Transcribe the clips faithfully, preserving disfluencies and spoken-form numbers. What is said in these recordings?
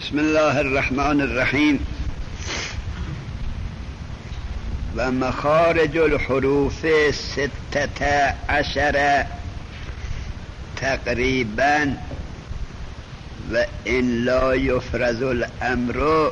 بسم الله الرحمن الرحیم. و مخارج الحروف ستة عشر تقریبا و ان لا یفرض الامر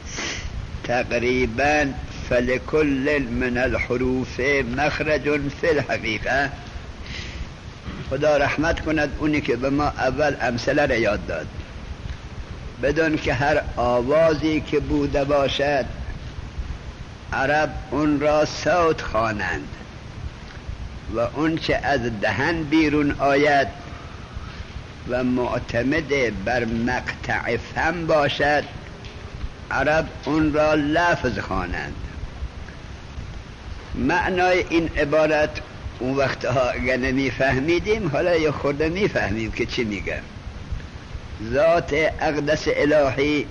تقریبا فلكل من الحروف مخرج فی الحقیقه. خدا رحمت کند اونی که به ما اول امثله را یاد داد، بدون که هر آوازی که بوده باشد عرب اون را صوت خوانند و اون چه از دهن بیرون آید و معتمد بر مقطع فم باشد عرب اون را لفظ خوانند. معنای این عبارت اون وقتها اگر نمی فهمیدیم حالا یه خورده می فهمیم که چی میگه. ذات اقدس الهی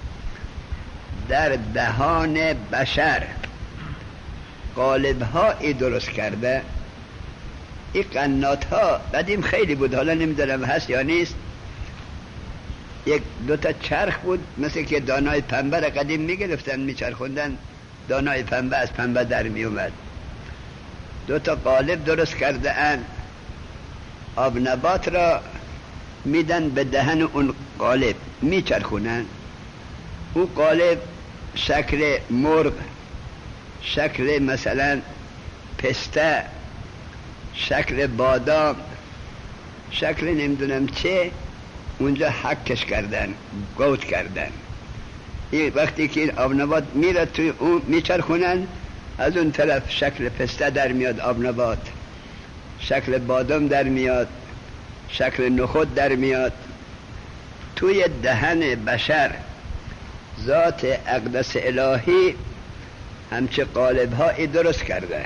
در دهان بشر قالب هایی درست کرده. این قنات ها قدیم خیلی بود، حالا نمیدونم هست یا نیست. یک دوتا چرخ بود مثل که دانای پنبه را قدیم میگرفتن میچرخوندن، دانای پنبه از پنبه در میومد. دوتا قالب درست کرده ان، آب نبات را میدن به دهن اون قالب میچرخونن. اون قالب شکل مرغ، شکل مثلا پسته، شکل بادام، شکل نمیدونم چه اونجا حکش کردن، گوت کردن. این وقتی که این آب نبات میره توی اون میچرخونن، از اون طرف شکل پسته در میاد، آب نبات، شکل بادام در میاد، شکل نخود در میاد. توی دهن بشر ذات اقدس الهی همچه قالب هایی درست کرده.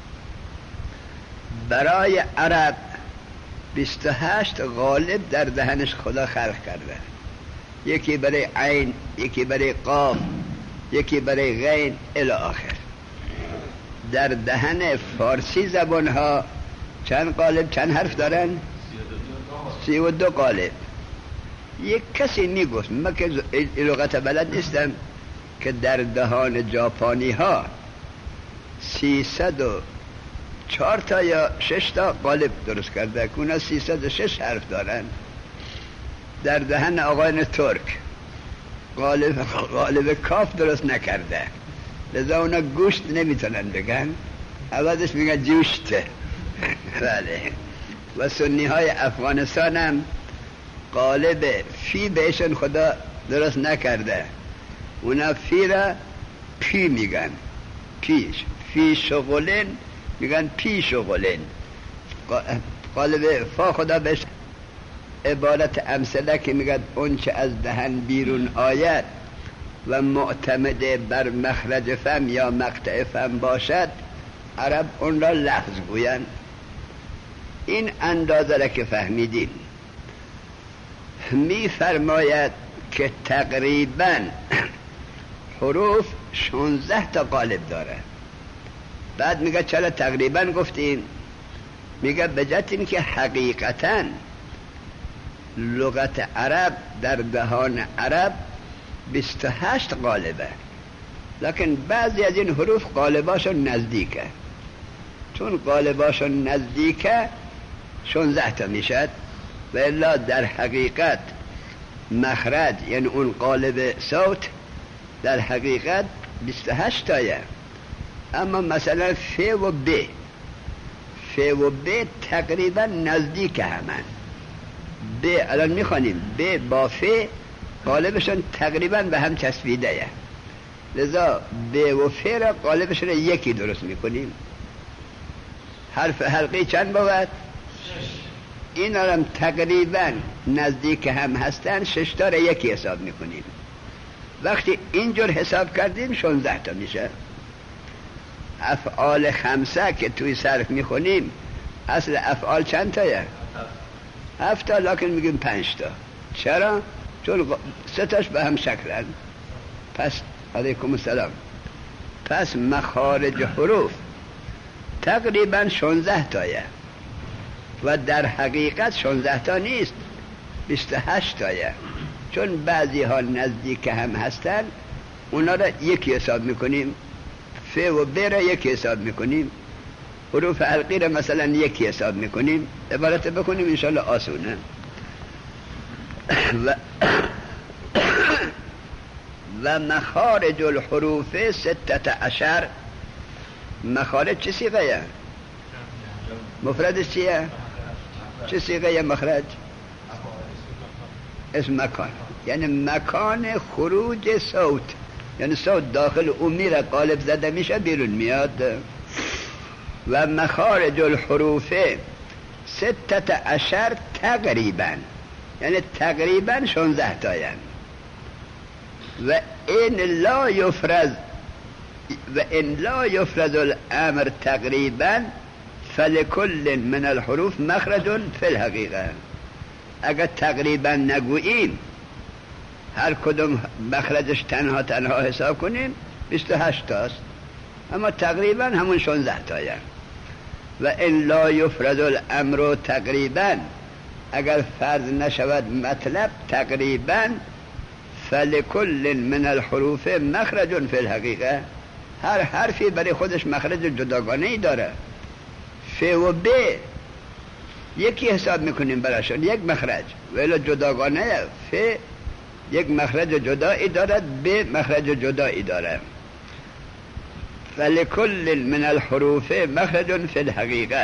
برای عرب بیست و هشت قالب در دهنش خدا خلق کرده، یکی برای عین، یکی برای قاف، یکی برای غین الی آخر. در دهن فارسی زبان ها چند قالب چند حرف دارن؟ سی و دو قالب. یک کسی میگفت، من که لغت بلد نیستم، که در دهان ژاپنی ها سیصد و چهار تا یا شش تا قالب درست کرده که اونا سیصد و شش حرف دارن. در دهن آقایان ترک قالب, قالب کاف درست نکرده، لذا اونا گوشت نمیتونن بگن، عوضش میگن جوشت. بله. و سنی های افغانستان هم قالب فی بهشون خدا درست نکرده، اونا فی را پی میگن، پیش فی شغلین میگن پی شغلین. قالب فا خدا بهش عبارت امثله که میگن اون چه از دهن بیرون آید و معتمد بر مخرج فم یا مقطع فم باشد عرب اون را لفظ گوین. این اندازه را که فهمیدین می فرماید که تقریبا حروف شانزده تا قالب داره. بعد میگه چرا تقریبا گفتین؟ میگه بجات این که حقیقتا لغت عرب در دهان عرب بیست و هشت قالبه، لکن بعضی از این حروف قالباشون نزدیکه. چون قالباشون نزدیکه شانزده تا میشد، و الا در حقیقت مخرج یعنی اون قالب صوت در حقیقت بیست و هشت تایه. اما مثلا ف و ب، ف و ب تقریبا نزدیک همان. ب الان میخوانیم ب با ف قالبشون تقریبا به هم چسبیده یه، لذا ب و ف را قالبشون یکی درست میکنیم. حرف حلقی چند بود؟ این هم تقریبا نزدیک هم هستن، شش تا را یکی حساب میکنیم. وقتی اینجور حساب کردیم شانزده تا میشه. افعال خمسه که توی صرف میخونیم اصل افعال چند تایه؟ هفت تا، لکن میگیم پنج تا. چرا؟ چون سه تاش به هم شکلن. پس علیکم السلام. پس مخارج حروف تقریبا شانزده تایه و در حقیقت شانزده تا نیست، بیست و هشت تایه. چون بعضی ها نزدیک هم هستن اونا را یکی حساب میکنیم، ف و ب را یکی حساب میکنیم، حروف حلقی را مثلا یکی حساب میکنیم، عبارت بکنیم انشاءالله آسونه. و و مخارج الحروف ستت عشر. مخارج چه سیغه یه؟ مفردش چیه؟ چه سیغه یه مخرج؟ اسم مکان، یعنی مکان خروج صوت، یعنی صوت داخل اون میره قالب زده میشه بیرون میاد. و مخارج الحروف ستت عشر تقریبا، یعنی تقریبا شانزده تاین. و این لا یفرز و این لا یفرز الامر تقریبا فلکل من الحروف مخرج فی الحقیقه. اگر تقریبا نگوییم هر کدوم مخرجش تنها تنها حساب کنیم بیست و هشت تاست، اما تقریبا همون شانزده تاین. و این لا یفرز الامر تقریبا، اگر فرض نشود مطلب تقریبا فلکل من الحروف مخرج فی الحقیقه. هر حرفی برای خودش مخرج جداگانه ای داره. ف و ب یکی حساب میکنیم براشون یک مخرج، ولی جداگانه. ف یک مخرج جدایی دارد، ب مخرج جدایی داره. فلکل من الحروف مخرج فی الحقیقه.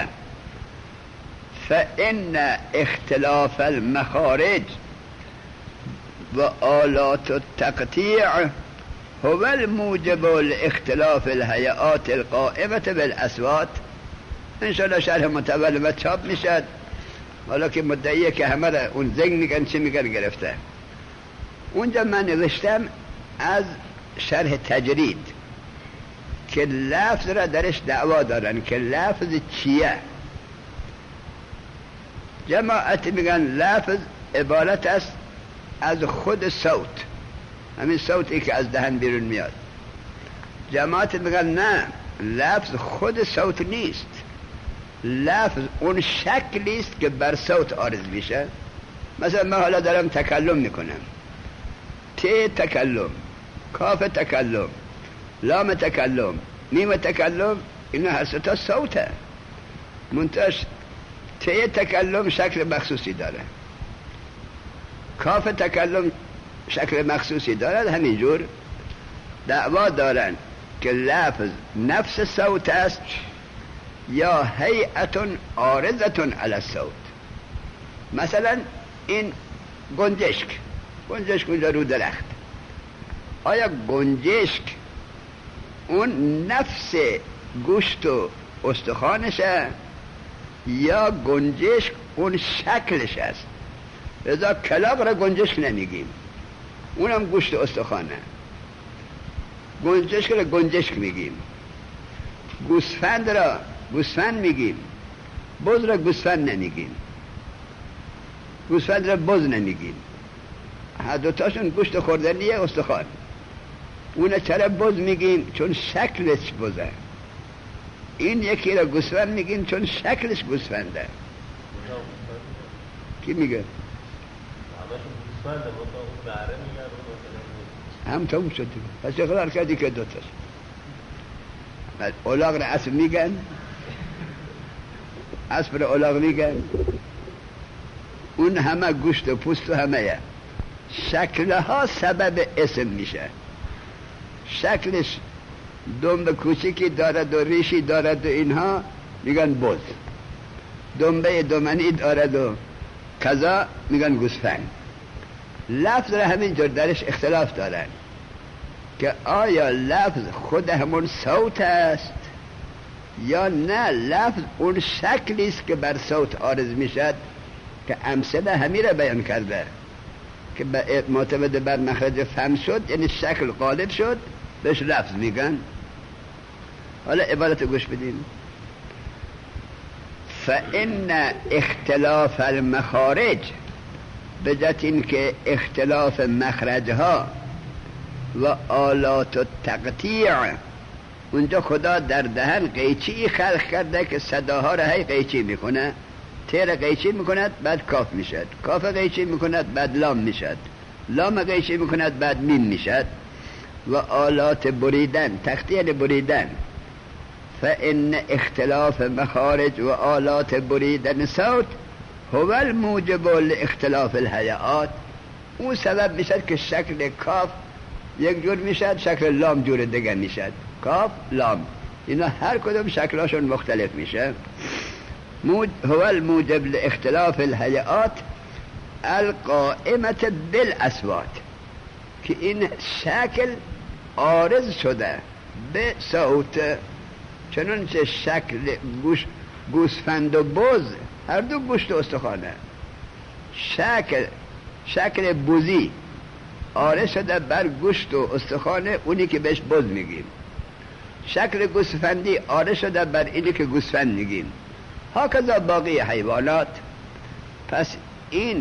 فإن اختلاف المخارج و آلات التقطيع هو الموجب لاختلاف الهيئات القائمة بالأصوات. ان شاء الله شرح متول و چاپ میشد، حالا که مدعیه که همه را اون زنگ میگن چی میگن گرفته. اونجا من نوشتم از شرح تجرید که لفظ را درش دعوا دارن که لفظ چیه. جماعت میگن لفظ عبارت است از خود صوت، همین صوتی که از دهن بیرون میاد. جماعت میگن نه، لفظ خود صوت نیست، لفظ اون شکلی است که بر صوت عارض میشه. مثلا من حالا دارم تکلم میکنم، ت تکلم، کاف تکلم، لام تکلم، میم تکلم، اینا هر ستا صوته. منتش ت تکلم شکل مخصوصی داره، کاف تکلم شکل مخصوصی دارد. همینجور دعوا دارن که لفظ نفس صوت است یا هیئت عارضت علی الصوت. مثلا این گنجشک، گنجشک اونجا رو درخت، آیا گنجشک اون نفس گوشت و استخوانشه یا گنجشک اون شکلش است؟ لذا کلاغ را گنجشک نمیگیم، اونم گوشت و استخوانه. گنجشک را گنجشک میگیم، گوسفند را گوسفند میگیم، بز را گوسفند نمیگیم، گوسفند را بز نمیگیم. هر دوتاشون گوشت خوردنیه، استخوان. اون چرا بز میگیم؟ چون شکلش بزه. این یکی را گوسفند میگیم چون شکلش گوسفنده. کی میگه؟ هم تموم شد. پس اقرار کردی که دوتاش. اولاغ را اسب میگن، اسب را اولاغ میگن. اون همه گوشت و پوست و همه یه. شکلها سبب اسم میشه. شکلش دنبه کوچکی دارد و ریشی دارد و اینها میگن بز، دنبه دمنی دارد و کذا میگن گوسفند. لفظ را همینجور درش اختلاف دارن که آیا لفظ خود همون صوت است یا نه لفظ اون شکلی است که بر صوت عارض میشد، که امثله همین را بیان کرده که معتمد بر مخرج فم شد، یعنی شکل غالب شد، بهش لفظ میگن. حالا عبارت گوش بدین. فإن اختلاف المخارج، بجت این که اختلاف مخرجها و آلات التقطیع، اونجا خدا در دهن قیچی خلق کرده که صداها را هی قیچی میکنه. تیر قیچی میکند بعد کاف میشد، کاف قیچی میکند بعد لام میشد، لام قیچی میکند بعد میم میشد. و آلات بریدن، تختی بریدن، فإن اختلاف مخارج و آلات بریدن صوت هو الموجب لاختلاف الهیئات. اون سبب میشد که شکل کاف یک جور میشد، شکل لام جور دیگه میشد. کاف لام اینا هر کدوم شکلاشون مختلف میشه. هو الموجب لاختلاف الهیئات القائمة بالاصوات، که این شکل عارض شده به صوت. چنانچه شکل گوش گوسفند و بز هر دو گوشت و استخوانه، شکل شکل بزی عارض شده بر گوشت و استخوانه، اونی که بهش بز میگیم. شکل گوسفندی عارض شده بر اینی که گوسفند میگیم. هاکذا باقی حیوانات. پس این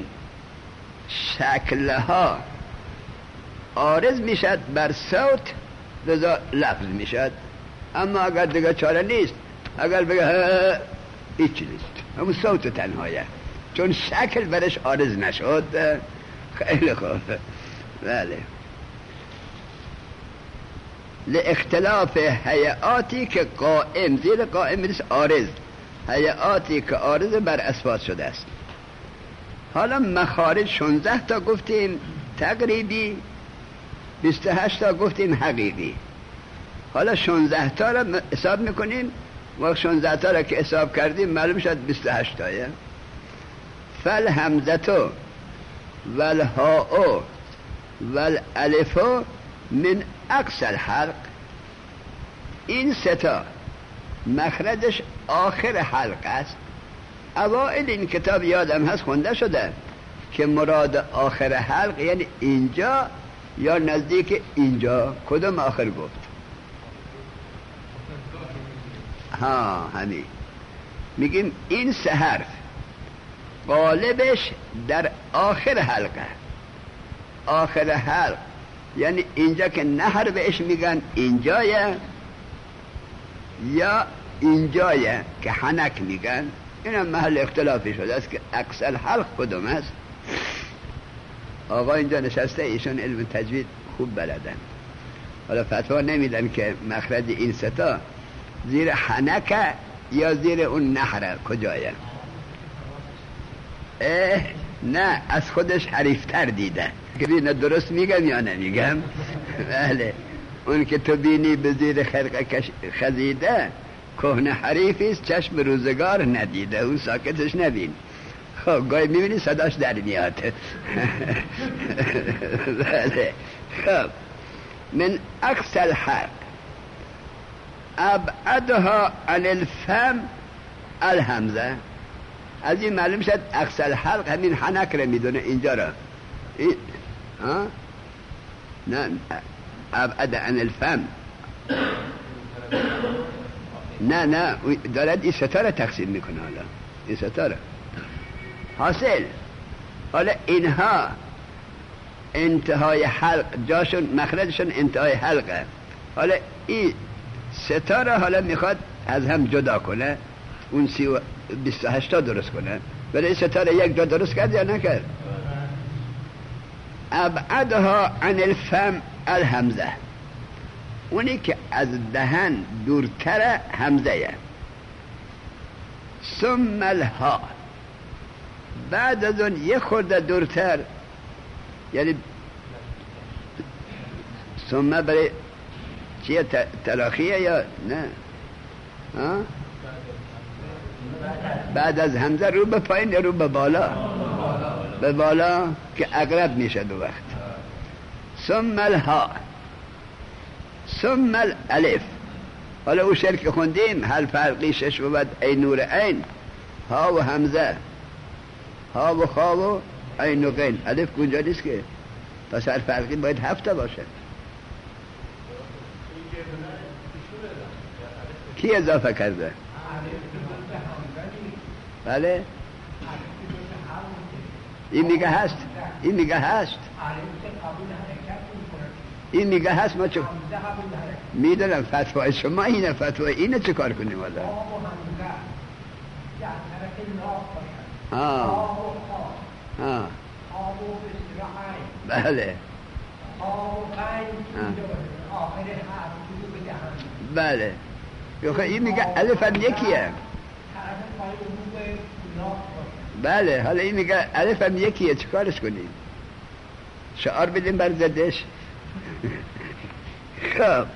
شکلها عارض میشد بر صوت، لذا لفظ میشد. اما اگر دیگه چاره نیست، اگر بگه هیچی نیست، همون صوت تنهایه، چون شکل برش عارض نشد. خیلی خوب. بله. لاختلاف هیئاتی که قائم، زیر قائم نیست عارض، هیئاتی که عارض بر اصوات شده است. حالا مخارج شانزده تا گفتیم تقریبی، بیست و هشت تا گفتیم حقیقی. حالا شانزده تا را حساب میکنیم. وقت شانزده تا را که حساب کردیم معلوم شد بیست و هشت تایه. فالهمزه والهاء والالف من اقصى الحلق. این سه تا مخرجش آخر حلق است. اوائل این کتاب یادم هست خونده شده که مراد آخر حلق یعنی اینجا یا نزدیک اینجا. کدوم آخر گفت؟ ها همین. میگیم این سه حرف غالبش در آخر حلقه. آخر حلق یعنی اینجا که نهر بهش میگن اینجایه، یا اینجایه که حنک میگن. این هم محل اختلافی شده است که اقصى حلق کدوم است. آقا اینجا نشسته، ایشون علم تجوید خوب بلدن. حالا فتوا نمیدن که مخرج این ستا زیر حنکه یا زیر اون نهره کجایه. اه نه، از خودش حریفتر دیده که بینه درست میگم یا نمیگم. بله. اون که تو بینی به زیر خرقه خزیده کهنه حریفیست، چشم روزگار ندیده، اون ساکتش نبین. خب گاهی میبینی صداش در میاد. بله. خب من اقصى الحلق ابعدها عن الفم الهمزه. از این معلوم شد اقصى الحلق همین حنک رو میدونه اینجا را. این ها نه ابعد عن الفم. نه نه دارد این ستاره تقسیم میکنه. حالا این ستاره حاصل. حالا اینها انتهای حلق جاشون مخرجشون انتهای حلقه. حالا این ستاره حالا میخواد از هم جدا کنه، اون سی و بیست و هشتا درست کنه. ولی این ستاره یک جا درست کرد یا نکرد؟ ابعدها عن الفم الهمزه. اونی که از دهن دورتره همزه. ثم الها. بعد از اون یه خورده دورتر، یعنی ثم برای چیه تراخیه یا نه؟ ها؟ بعد از همزه رو به پایین یا رو به بالا؟ به بالا که اقرب میشه دو وقت. ثم الها ثم الالف. حالا او شعر که خوندیم هل فرقی شش بود ای نور عین، ها و همزه، ها و خا و عین و غین. الف کجا نیست که، پس هر فرقی باید هفته باشه. کی اضافه کرده؟ بله این میگه هست، این میگه هست، این میگه هست. ما چه میدونم فتوای شما اینه، فتوای اینه چه کار کنیم؟ والا آه آه بله بله این میگه الف هم یکیه. بله حالا این میگه الف هم یکیه، چیکارش کنیم؟ شعار بدیم بر ضدش. خب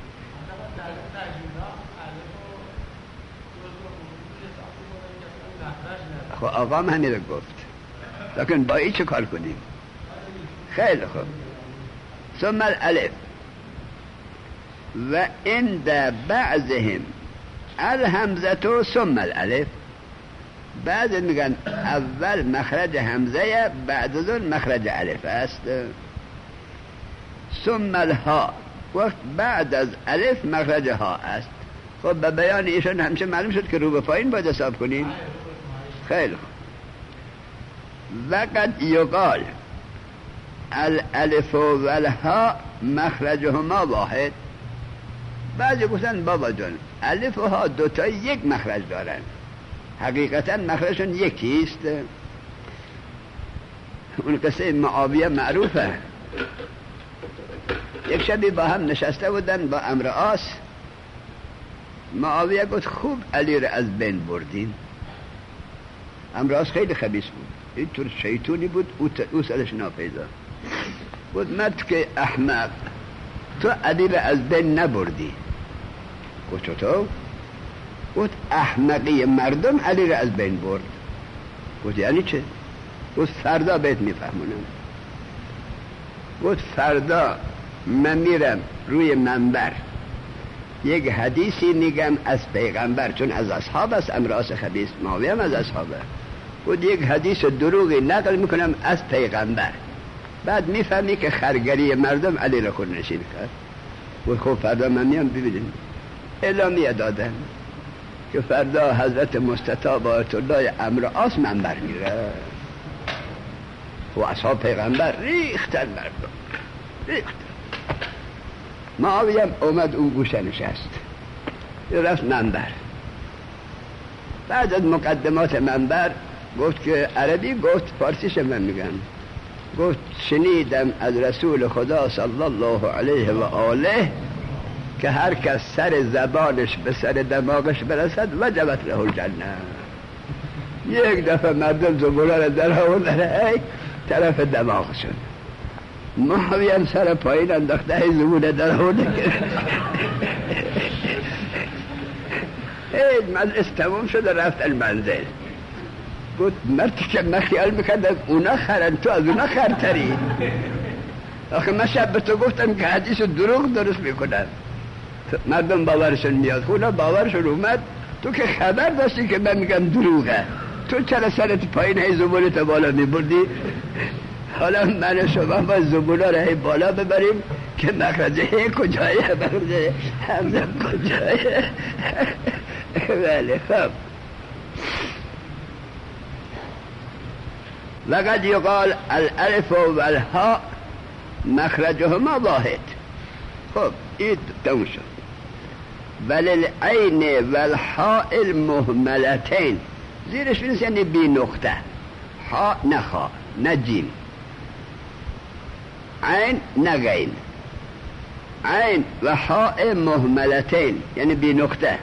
خب آقا هم همین رو گفت، لیکن با این چه کار کنیم؟ خیلی خوب. ثم الالف و عند بعضهم الهمزه ثم الالف. بعض میگن اول مخرج همزه بعد از اون مخرج الف است. ثم الها وقت بعد از الف مخرج ها است. خب به بیان ایشون همیشه معلوم شد که رو به پایین باید حساب کنیم. خیلی خوب. وقد یقال الالف و الها مخرجهما واحد. بعضی گفتن بابا جان الف و ها دوتا یک مخرج دارن، حقیقتا مخرجشون یکیست. اون قصه معاویه معروفه. یک شبی با هم نشسته بودن با امر آس. معاویه گفت خوب علی را از بین بردین. امر آس خیلی خبیث بود، این طور شیطونی بود، او سرش ناپیدا بود. مرد که احمق، تو علی را از بین نبردی. گفت چطور؟ گفت احمقی مردم علی را از بین برد. گفت یعنی چه؟ گفت فردا بهت میفهمونم. گفت فردا من میرم روی منبر یک حدیثی میگم از پیغمبر، چون از اصحاب است امراس خبیث، معاویه هم از اصحابه. گفت یک حدیث دروغی نقل میکنم از پیغمبر، بعد میفهمی که خرگری مردم علی را خود نشین کرد. گفت خب فردا من میام ببینیم. اعلامیه دادن که فردا حضرت مستطاب آیت الله امر آس منبر میره و اصحاب پیغمبر ریختن مردم ریختن. معاویه اومد اون گوشه نشست، رفت منبر. بعد از مقدمات منبر گفت که عربی گفت، فارسیش من میگم، گفت شنیدم از رسول خدا صلی الله علیه و آله که هر کس سر زبانش به سر دماغش برسد وجبت له الجنه. یک دفعه مردم زبونا را در آوردن طرف دماغشون. معاویه هم سر پایین انداخته ای زبونه در آورده. ای مجلس تموم شد و رفتن منزل. گفت مردی که من خیال میکردم اونا خرن، تو از اونا خرتری. آخه من شب به تو گفتم که حدیث دروغ درست میکنن، مردم باورشون میاد. اونا باورشون اومد، تو که خبر داشتی که من میگم دروغه، تو چرا سرت پایین هی زبونت بالا میبردی؟ حالا من شما با زبونا را هی بالا ببریم که مخرجه هی کجایه، مخرجه همزه کجایه. بله خب. وقد یقال الالف و الها مخرجهما واحد. خب این تموم شد. ولی العین و الحاء المهملتین، زیرش بینست یعنی بی نقطه، ها نه خا نه جیم، عین نه غین. عین و حاء مهملتین یعنی بی نقطه.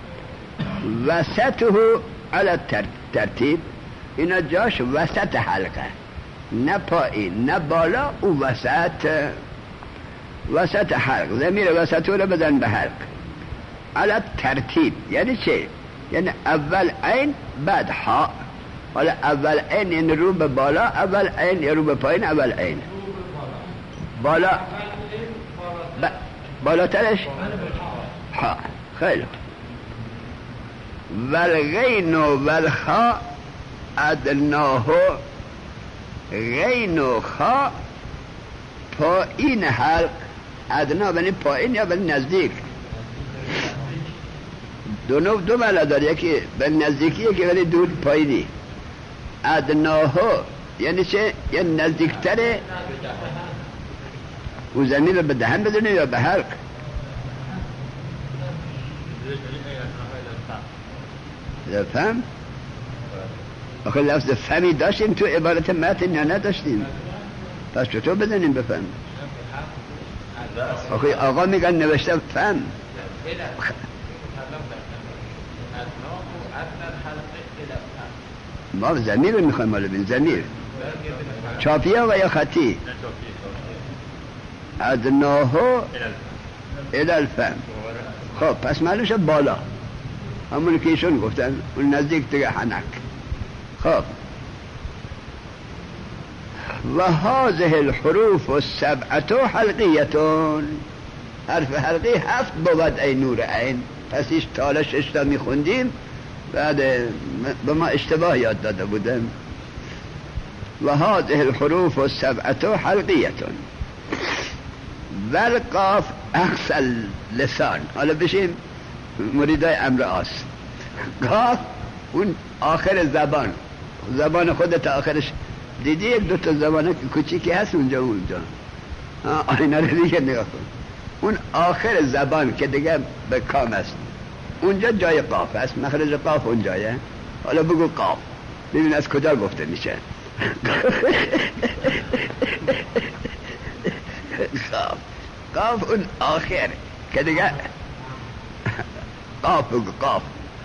وسطه علی ترتیب، اینا جاش وسط حلقه، نه پایین نه بالا، او وسط وسط حلق. ضمیر وسطه رو بزن به حلق. علی ترتیب یعنی چه؟ یعنی اول عین بعد ها. حالا اول عین یعنی رو به بالا، اول عین یعنی رو به پایین. اول عین بالا، ب... بالاترش ها. خیلی. والغین و والخا ادناه، غین و خا پایین حلق، ادنا بنی پایین یا بنی نزدیک. دو نوع دو معنی داره، یکی بنی نزدیکی یکی بنی دور پایینی. ادناه یعنی چه؟ یعنی نزدیکتره. او زمین رو به دهن بدونه یا به حلق؟ آخه لفظ فمی داشتیم تو عبارت متن یا نداشتیم؟ پس چطور بزنیم بفهم؟ آخه آقا میگن نوشته فم. ما ضمیر رو میخوایم مالا بین ضمیر چاپیه و یا خطی؟ ادناهو الالفم. خب پس معلومش بالا، همون که ایشون گفتن اون نزدیک دیگه حنک. خب و هذه الحروف السبعه حلقیتون، حرف حلقی هفت بود ای نور عین. پس ایش تالا شش تا میخوندیم، بعد به ما اشتباه یاد داده بودم. و هذه الحروف السبعه حلقیتون والقاف اقصى لسان. حالا بشیم مریدای امر آس. قاف اون آخر زبان، زبان خودت آخرش دیدی یک دو تا زبانه کوچیکی هست اونجا اونجا آینه رو دیگه نگاه کن، اون آخر زبان که دیگه به کام است اونجا جای قاف است، مخرج قاف اونجایه. حالا بگو قاف ببین از کجا گفته میشه. قاف قاف اون آخر که دیگه قاف بگو، قاف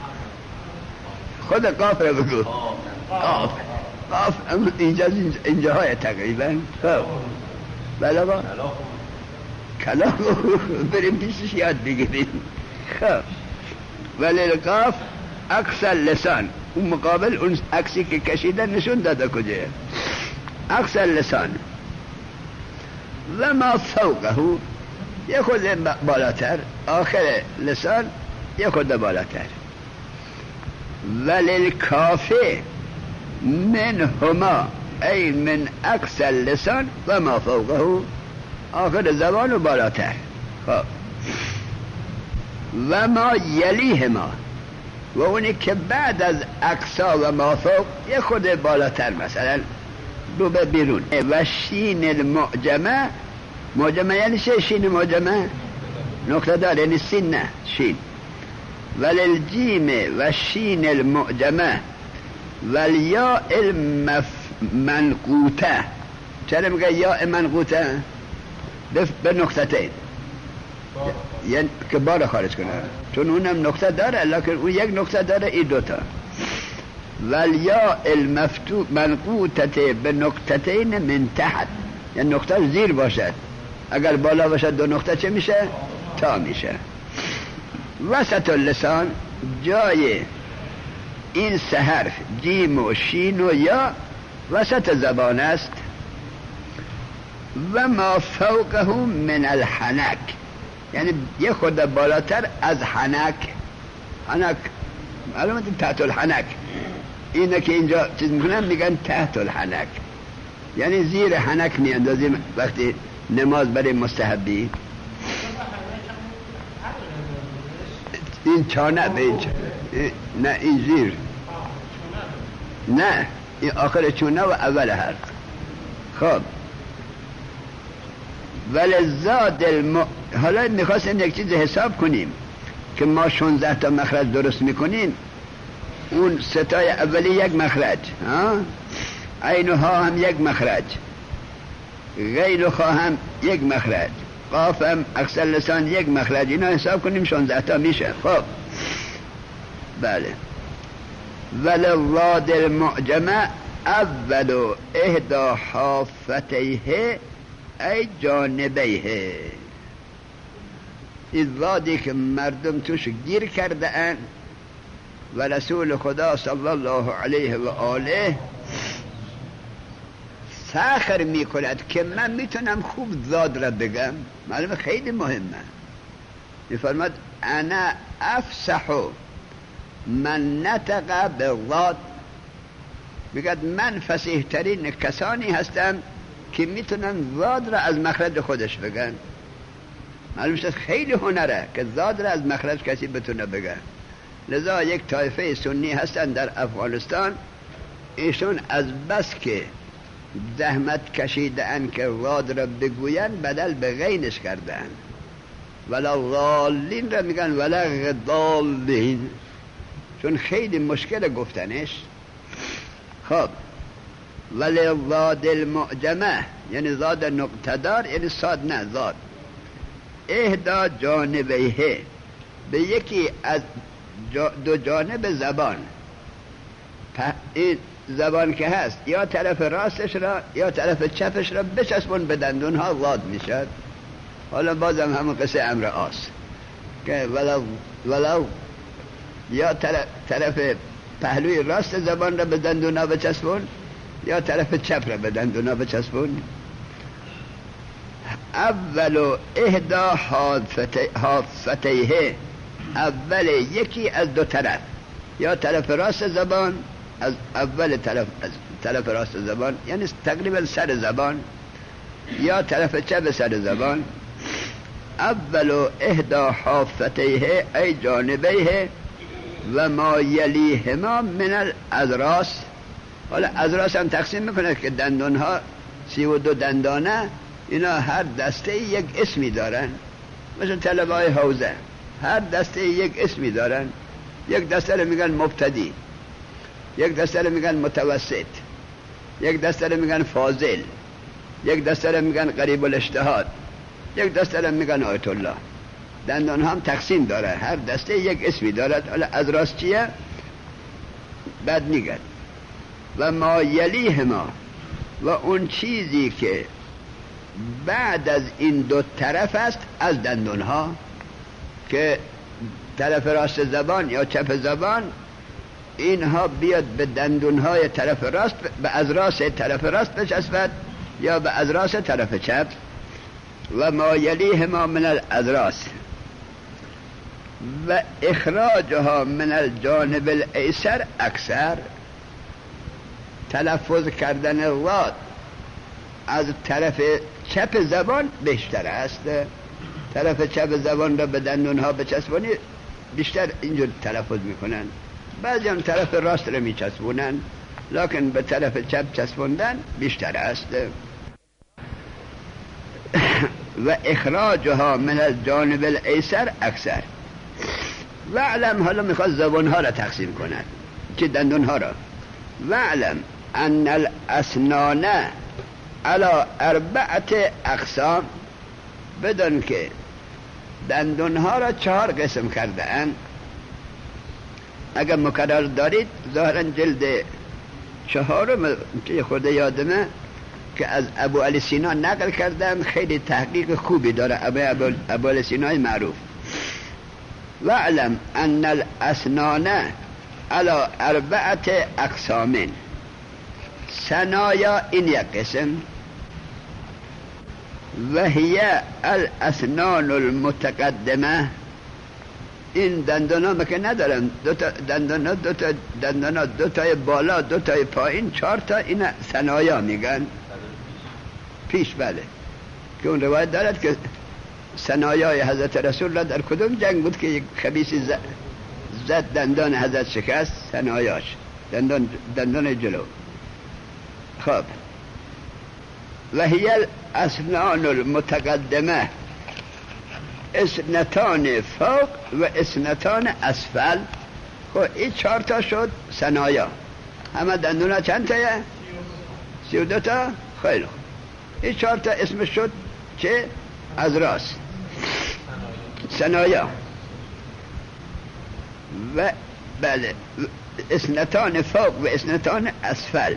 خود قاف رو بگو، قاف قاف اینجا اینجاهای تقریبا. خب بله با کلام بریم پیشش یاد بگیریم. خب ولی القاف اقصى لسان، اون مقابل اون عکسی که کشیدن نشون داده کجه اقصى لسان. و ما فوقه یه خود بالاتر، آخر لسان یه خود بالاتر. ولی الکافه من هما ای من اقصى لسان و ما فوقه، آخر زبان و بالاتر. خب و ما یلیه ما، و اونی که بعد از اقصا و ما فوق یه خود بالاتر، مثلا رو به بیرون. و شین المعجمه، معجمه یعنی چه؟ شین معجمه نقطه دار یعنی سین، نه شین. ولی الجیم و شین المعجمه والیا المنقوطه. چرا میگه یا منقوطه؟ به نقطتین، یعنی که بار خارج کنه، چون اونم نقطه داره لکن اون یک نقطه داره این دوتا. والیا المفتوح منقوطه به نقطتین من تحت، یعنی نقطه زیر باشد، اگر بالا باشد دو نقطه چه میشه؟ تا میشه. وسط اللسان جای این سه حرف جیم و شین و یا وسط زبان است. و ما فوقه من الحنک، یعنی یه خود بالاتر از حنک. حنک معلومه تحت الحنک، اینه که اینجا چیز میکنن میگن تحت الحنک، یعنی زیر حنک میاندازیم وقتی نماز برای مستحبی. این چانه به این چانه. نه این زیر، نه این آخر چونه و اول حرف. خب ولی زاد الم... حالا میخواستیم یک چیز حساب کنیم که ما شانزده تا مخرج درست میکنیم، اون ستای اولی یک مخرج، عینها هم یک مخرج، غیرها هم یک مخرج، قاف هم اقصى لسان یک مخرج، اینا حساب کنیم شانزده تا میشه. خب بله. ولی الراد المعجمه اول احدا حافتیه ای جانبیه، این رادی که مردم توش گیر کرده اند و رسول خدا صلی الله علیه و آله فخر میکند که من میتونم خوب زاد را بگم. معلومه خیلی مهمه. میفرماد انا افصح من نطق بالراد، بگد من فصیح ترین کسانی هستم که میتونن زاد را از مخرج خودش بگن. معلومه خیلی هنره که زاد را از مخرج کسی بتونه بگن. لذا یک طایفه سنی هستن در افغانستان، ایشون از بس که زحمت کشیدن که زاد را بگوین بدل به غینش کردن، ولا ضالین را میگن ولا ضالین، چون خیلی مشکل گفتنش. خب ولی زاد المعجمه یعنی زاد نقطه‌دار، یعنی صاد نه زاد. اهدا جانبیه، به یکی از دو جانب زبان، این زبان که هست یا طرف راستش را یا طرف چپش را بچسبون به دندون ها زاد میشد. حالا بازم همون قصه امر آس که ولو ولو یا طرف, طرف پهلوی راست زبان را به دندون ها بچسبون یا طرف چپ را به دندون ها بچسبون. اولو اهدا حافتیه، اول یکی از دو طرف، یا طرف راست زبان از اول طرف از طرف راست زبان یعنی تقریبا سر زبان، یا طرف چپ سر زبان. اولو اهدا حافتیه ای جانبیه و ما یلیهما من الاضراس. حالا اضراس هم تقسیم میکنه که دندان ها سی و دو دندانه، اینا هر دسته یک اسمی دارن، مثل طلبه های حوزه هر دسته یک اسمی دارن. یک دسته رو میگن مبتدی، یک دسته رو میگن متوسط، یک دسته رو میگن فاضل، یک دسته رو میگن قریب الاجتهاد، یک دسته رو میگن آیت الله. دندان هم تقسیم داره، هر دسته یک اسمی دارد. حالا اضراس چیه؟ بعد میگن و ما یلیهما، و اون چیزی که بعد از این دو طرف است از دندان ها، که طرف راست زبان یا چپ زبان اینها بیاد به دندون های طرف راست، به اضراس طرف راست بچسبد یا به اضراس طرف چپ. و ما یلیهما من الاضراس و اخراجها من الجانب الایسر اکثر. تلفظ کردن واد از طرف چپ زبان بیشتر است. طرف چپ زبان را به دندون ها بچسبونی بیشتر اینجور تلفظ میکنن. بعضی هم طرف راست را میچسبونن، لکن به طرف چپ چسبوندن بیشتر است. و اخراجها من الجانب الایسر اکثر. و علم، حالا میخواد زبان ها را تقسیم کنن، که دندون ها را. و علم ان الاسنان علی اربعت اقسام، بدون که دندون ها را چهار قسم کرده اند. اگر مکرر دارید ظاهرا جلد چهارم که خود یادمه که از ابو علی سینا نقل کردم، خیلی تحقیق خوبی داره، ابو, ابو علی سینای معروف. و علم ان الاسنان علی اربعت اقسام، ثنایا این یک قسم، و هی الاسنان المتقدمه، این دندانا مکه ندارن، دو تا دندانا دو تا دندانا دو تای بالا دو تای پایین چهار تا، این ثنایا میگن. پیش بله که اون روایت دارد که ثنایای حضرت رسول الله در کدوم جنگ بود که یک خبیثی زد, زد دندان حضرت شکست، ثنایاش دندان دندان جلو. خب و هی الاسنان المتقدمه اسنتان فوق و اسنتان اسفل. خب این چهار تا شد ثنایا. همه دندونا چند تایه؟ سی و دو تا. خیلی خوب، این چهار تا اسم شد چه؟ اضراس، ثنایا. و بله اسنتان فوق و اسنتان اسفل.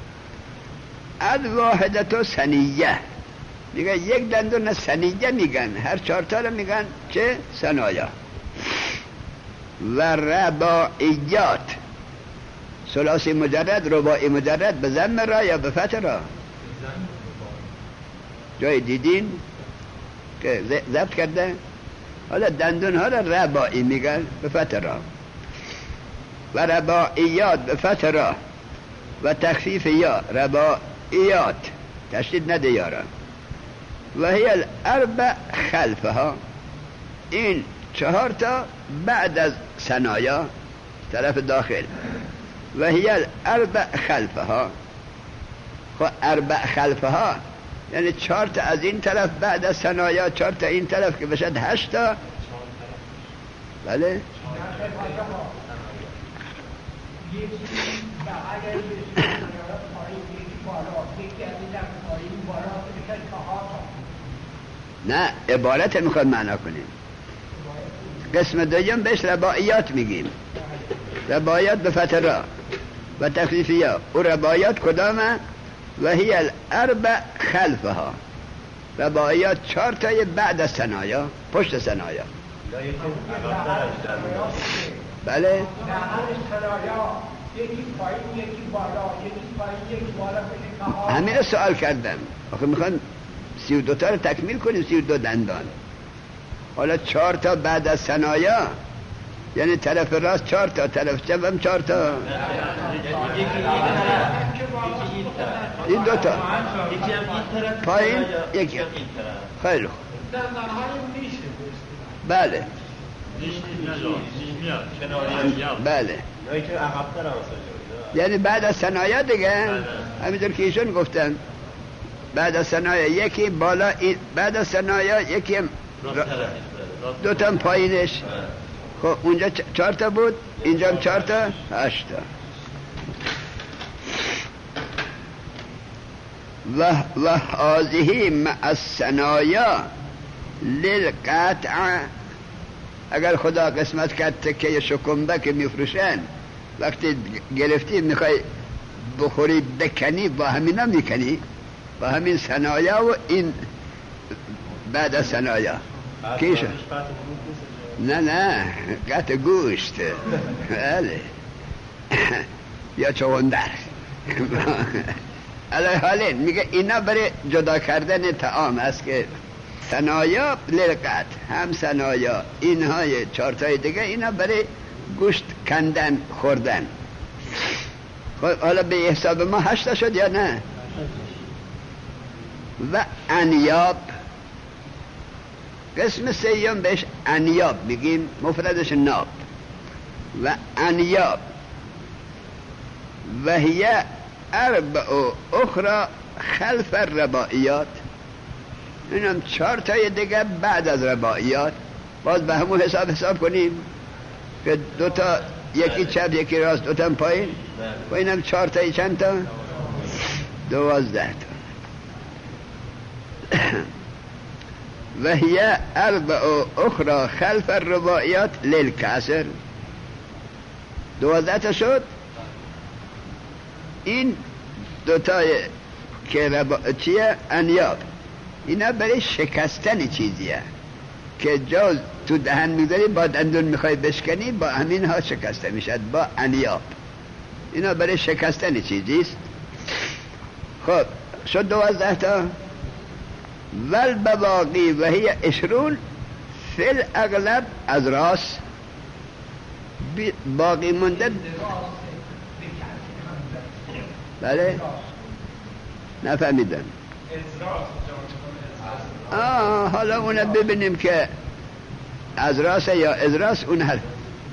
الواحدت ثنیه، میگن یک دندون ثنیه میگن، هر چهار تا رو میگن چه؟ ثنایا. و رباعیات، ثلاثی مجرد، رباعی مجرد، به ضم را یا به فتح را؟ جای دیدین که ضبط کرده؟ حالا دندون ها را رباعی میگن به فتح را، و رباعیات به فتح را و تخفیف یا رباعیات، تشدید نده یارا. و هی الاربع خلفها، این چهار تا بعد از ثنایا طرف داخل. و هی الاربع خلفها، خب اربع خلفها یعنی چهار تا از این طرف بعد از ثنایا، چهار تا این طرف که بشد هشت تا. بله نه عبارت میخواد معنا کنیم. قسم دوم بهش رباعیات میگیم. رباعیات به فتح را و تخفیفیات. و رباعیات کدامه؟ و هی الاربع خلفها. رباعیات چهار تای بعد از ثنایا، پشت ثنایا. بله همین سوال کردم. آخه میخوان سی و دو تا رو تکمیل کنیم، سی و دو دندان. حالا چهار تا بعد از ثنایا، یعنی طرف راست چهار تا، طرف چپ هم چهار تا. این دو تا پایین یکی. خیلی خوب. بله بله یعنی بعد از ثنایا دیگه، همینطور که ایشون گفتن بعد از ثنایا یکی بالا، بعد از ثنایا یکی دو تا پایینش. خب اونجا چهار تا بود، اینجا هم چهار تا، هشت تا. و و هذه مع الثنایا للقطع. اگر خدا قسمت کرد تکه شکمبه که میفروشن، وقتی گرفتی میخوای بخوری بکنی، با همینا میکنی، با همین ثنایا و این بعد از ثنایا کیشه؟ نه نه قطع گوشت. بله یا چوندر. علی حالین میگه اینا برای جدا کردن طعام است که ثنایا للقطع، هم ثنایا اینهای چهارتای دیگه اینا برای گوشت کندن خوردن. حالا به حساب ما هشتا شد یا نه؟ و انیاب قسم سیوم بهش انیاب میگیم، مفردش ناب. و انیاب و هی اربع اخرى خلف الرباعیات. اینم چهار تای دیگه بعد از رباعیات. باز به همون حساب حساب کنیم که دوتا، یکی چپ یکی راست، دوتا پایین. و اینم چهار تای چند تا؟ دوازده تا. و هی اربع اخرى خلف الرباعیات للکسر. دوازده تا شد. این دوتای که ربا... چیه؟ انیاب. اینا برای شکستن چیزیه که جاز تو دهن میذاری، با دندون میخوای بشکنی، با همین ها شکسته میشد، با انیاب. اینا برای شکستن چیزیست. خب شد دوازده تا. ول بواقی و هی عشرون فی الاغلب از راست باقی مونده. بله نفهمیدم. آه حالا اونو ببینیم که از راست یا از راست اون هر.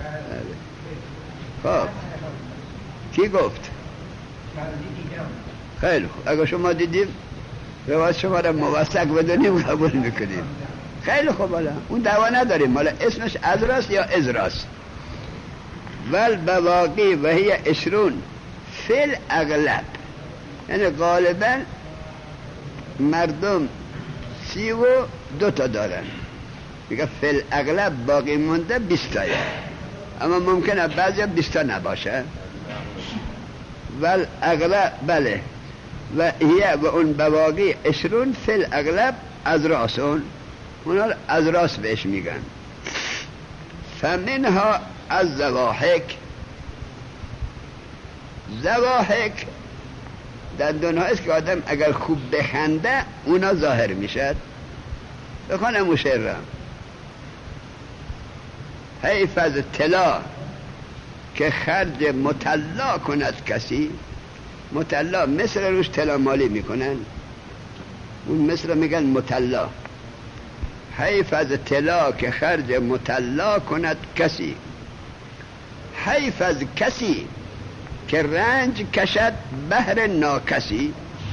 خب کی گفت؟ خیلی خوب، اگر شما دیدیم روایت شما را موثق بدونیم قبول میکنیم. خیلی خوب، حالا اون دعوا نداریم، حالا اسمش از راست یا از راست. ول بواقی و هی عشرون فی الاغلب، یعنی غالبا مردم سی و دو تا دارن. میگه فی الاغلب باقی مونده بیست تایه، اما ممکنه بعضی بیست تا نباشه. ول اغلب بله. و هی و اون بواقی عشرون فی الاغلب از راسون، اونا از راس بهش میگن. فمنها از زواحک. زواحک دندون هایست که آدم اگر خوب بخنده اونا ظاهر میشد. بخونم مشرم حیف از طلا که خرج مطلا کند کسی. مطلا مثل روش طلا مالی میکنن، اون مثل میگن مطلا. حیف از طلا که خرج مطلا کند کسی. حیف از کسی که رنج کشد بهر ناکسی.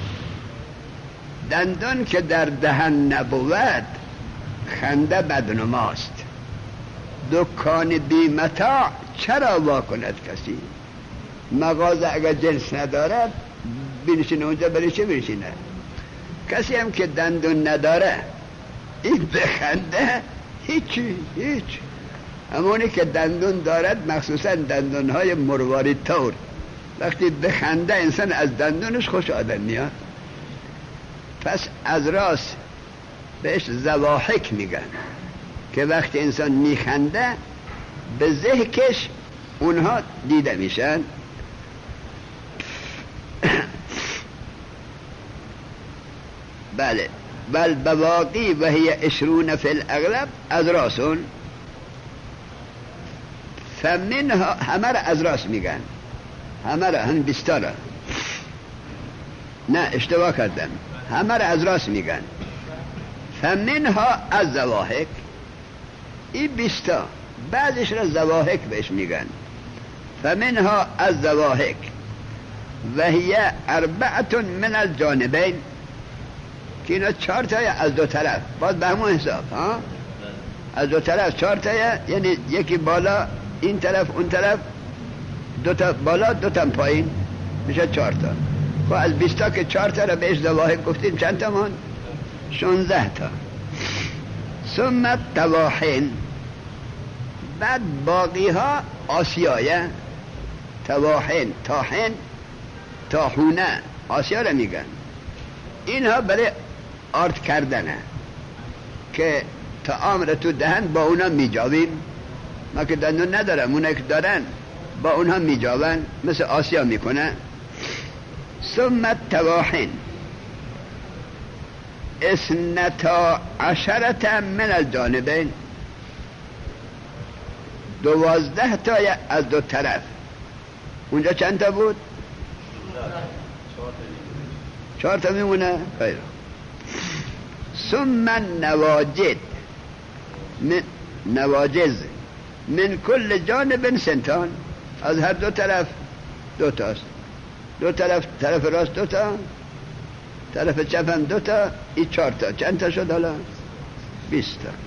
دندان که در دهن نبود خنده بدنماست. دکان بی متاع چرا وا کند کسی. مغازه اگر جنس ندارد بنشینه اونجا، برای چه بنشینه؟ کسی هم که دندون نداره این بخنده هیچی هیچ همونی که دندون دارد، مخصوصا دندون های مروارید طور، وقتی بخنده انسان از دندونش خوش آدم میاد. پس از راست بهش زواحک میگن که وقتی انسان میخنده به ذهنش اونها دیده میشن. بله بل بواقی و هی عشرون فی الاغلب از راسون، فمنها همه را از راست میگن، همه را، هم بیستا را، نه اشتباه کردم، همه را از راست میگن. فمنها از زواحک، این بیستا بعضش را زواحک بهش میگن. فمنها از زواحک و هی اربعت من الجانبین، که اینا چهار تای از دو طرف، باز به همون حساب ها، از دو طرف چهار تای، یعنی یکی بالا این طرف اون طرف، دو تا بالا دو تا پایین، میشه چهار تا. خب از بیست تا که چهار تا را بهش زواحک گفتیم چند تا من؟ شانزده تا. ثم تواحین، بعد باقی ها آسیایه. تواحین، تاحین، تاحونه، آسیا را میگن. اینها برای آرد کردنه که طعام را تو دهن با اونا میجاویم. ما که دندون ندارم، اونا که دارن با اونها میجاون، مثل آسیا میکنه. ثم تواحین اثنتا عشرت من الجانبین، دوازده تا از دو طرف. اونجا چند تا بود؟ چهار تا میمونه. خیر. ثم نواجد من نواجز من کل جانب سنتان، از هر دو طرف دو تاست. دو طرف، طرف راست دو تا، طرف چپ هم دو تا، این چهار تا. چند تا شد حالا؟ بیست تا.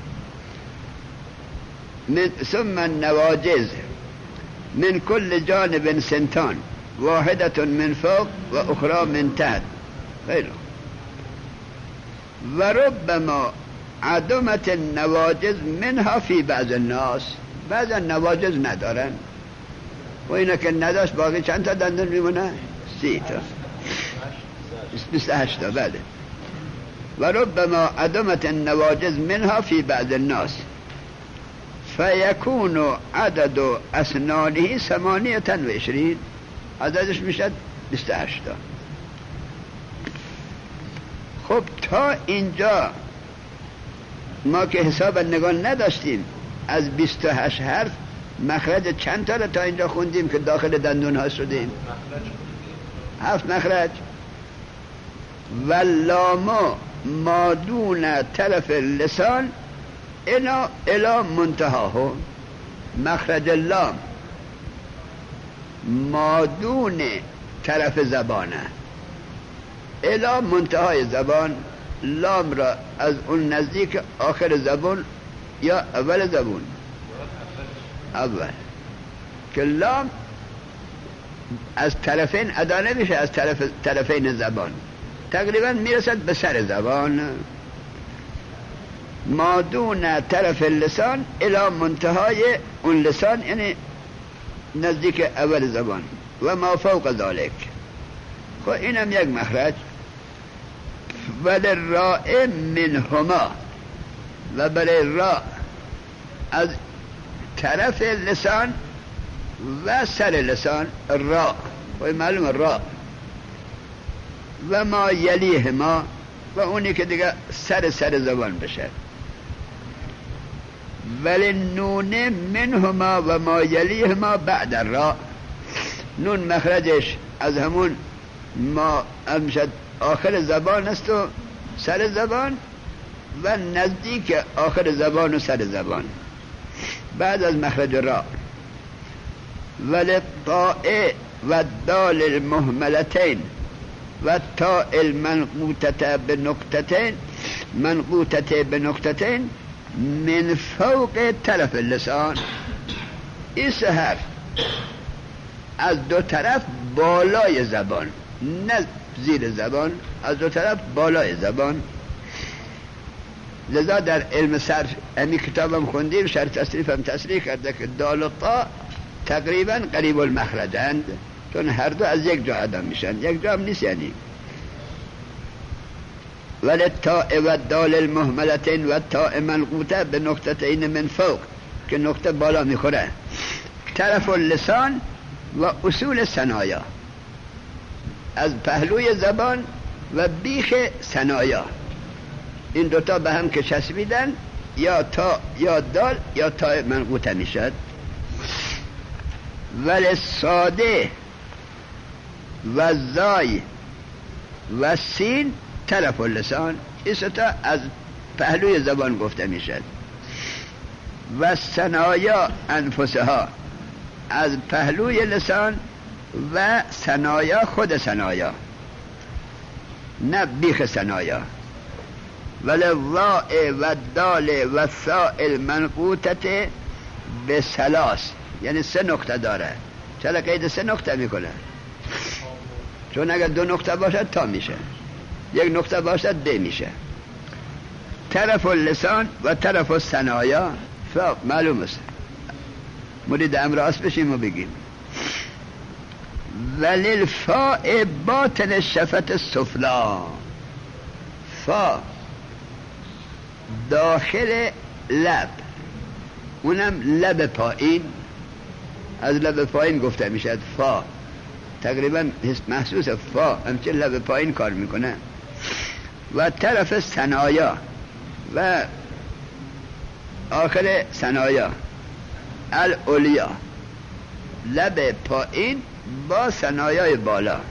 من ثم نواجز من کل جانب سنتان، واحدة من فوق و اخرى من تحت. خیلی. و ربما عدمت النواجز منها فی بعض الناس، بعض النواجز ندارن و اینا که نداشت باقی چند تا دندون میمونه؟ سی تا، بیست و هشت تا. بله. و ربما عدمت النواجز منها فی بعض الناس فیکون عدد اسنانه ثمانیة و عشرین، عددش میشد بیست و هشت تا. خب تا اینجا ما که حساب نگاه نداشتیم، از بیست و هشت حرف مخرج چند تا را تا اینجا خوندیم که داخل دندون ها شدیم؟ هفت مخرج. و لامو مادون طرف لسان الا الا منتهاه، مخرج لام مادون طرف زبانه الا منتهای زبان، لام را از اون نزدیک آخر زبان یا اول زبان؟ اول. که لام از طرفین ادا نمیشه، از طرف طرفین زبان تقریبا میرسد به سر زبان. مادون طرف لسان الی منتهای اون لسان، یعنی نزدیک اول زبان. و ما فوق ذالک، خب اینم یک مخرج. وللراء منهما، و برای را از طرف لسان و سر لسان را، و معلوم را. و ما یلیهما، و اونی که دیگه سر سر زبان بشه. ولی نون منهما و ما یلیهما بعد را، نون مخرجش از همون ما امشد آخر زبان است و سر زبان، و نزدیک آخر زبان و سر زبان بعد از مخرج را. ولی طاء و دال المهملتین و تاء المنقوطه بنقطتين منقوطه بنقطتين من فوق طرف اللسان، این سه حرف از دو طرف بالای زبان، نه زیر زبان، از دو طرف بالای زبان. لذا در علم صرف همین کتابم خوندیم، شرح تصریف هم تصریح کرده که دال و تا تقریبا قریب المخرجند، چون هر دو از یک جا ادا میشن، یک جا هم نیست. یعنی ولی التاء و دال المهملتین و تاء منقوطه به نقطتین من فوق، که نقطه بالا میخوره. طرف اللسان و اصول ثنایا، از پهلوی زبان و بیخ ثنایا، این دوتا به هم که چسبیدن یا تا یا دال یا تا منقوطه میشد. ولی ساده و زای و سین طرف اللسان، این ستا از پهلوی زبان گفته میشد. و ثنایا انفسها، از پهلوی لسان و ثنایا خود ثنایا، نه بیخ ثنایا. ولی الراء و دال و ثاء المنقوطه به ثلاث، یعنی سه نقطه داره. چرا قید سه نقطه میکنه؟ چون اگر دو نقطه باشد تا میشه، یک نقطه باشد د میشه. طرف اللسان و طرف الثنایا فوق، معلوم است. مرید امر راست بشیم و بگیم ولی الفاء باطن الشفة السفلا، فا داخل لب، اونم لب پایین، از لب پایین گفته میشد فا، تقریبا محسوس فا همچه لب پایین کار میکنه. و طرف ثنایا و آخر ثنایا العلیا، لب پایین با ثنایای بالا.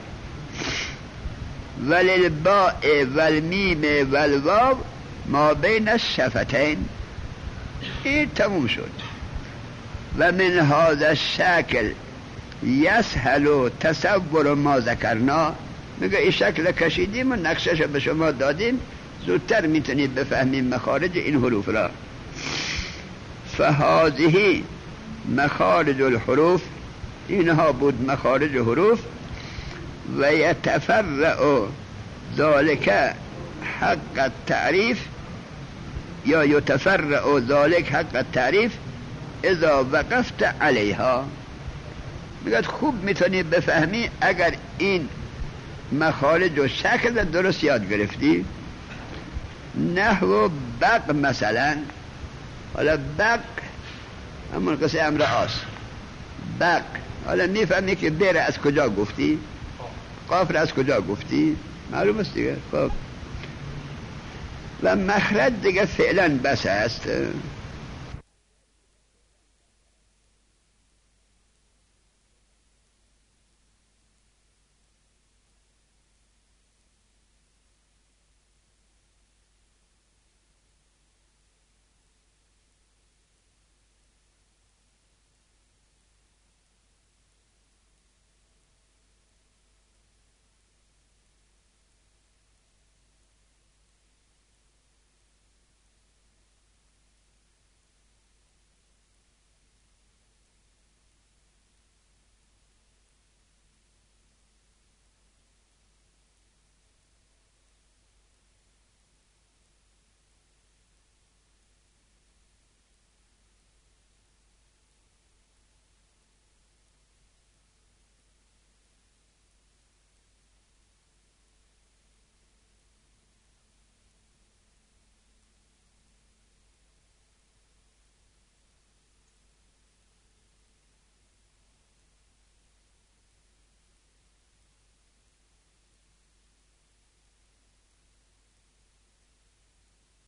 ولی الباء و المیم و الواو ما بین الشفتین، این تموم شد. و من هذا الشکل یسهل تصور ما ذکرنا، میگه این شکل کشیدیم و نقشش به شما دادیم، زودتر میتونید بفهمید مخارج این حروف را. فهذه مخارج الحروف، اینها بود مخارج حروف. و یتفرع ذالک حق التعریف، یا یتفرع ذالک حق التعریف اذا وقفت علیها. میگه خوب میتونی بفهمی اگر این مخارج و شکل درست یاد گرفتی. نحو بق مثلا، حالا بق همون قصه امر آس، بق، حالا میفهمی که بره از کجا گفتی، قاف را از کجا گفتی، معلوم است دیگه. خب و مخرج دیگه فعلا بس است.